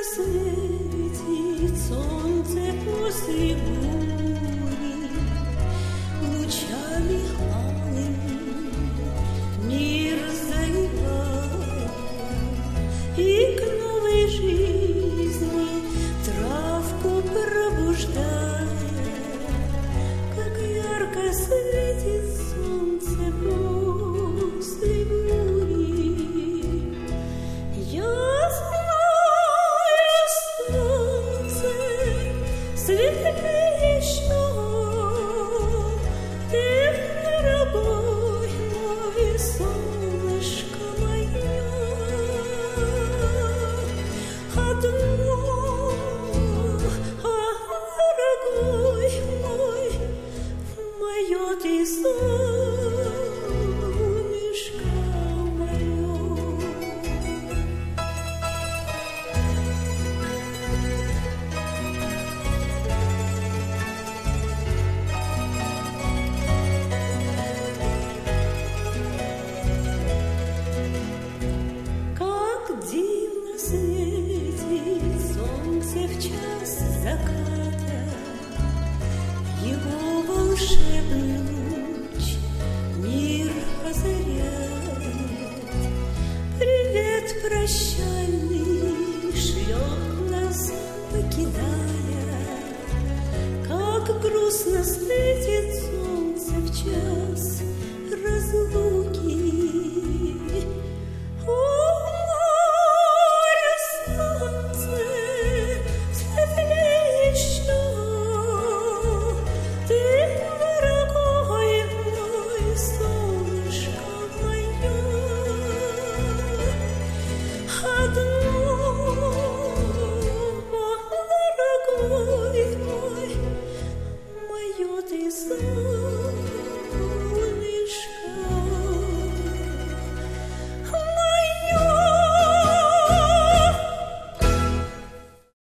светит солнце после бури, лучами алыми мир заливая, и к новой жизни травку пробуждая, как ярко светит солнце после бури. Я знаю, солнце светлее еще, ты, дорогой мой, солнышко мое, одно, дорогой мой, мое ты солнышко мое. Как дивно светит солнце в час заката, его волшебный луч мир озаряет. Привет прощальный шлет нас, покидая, как грустно светит солнце в час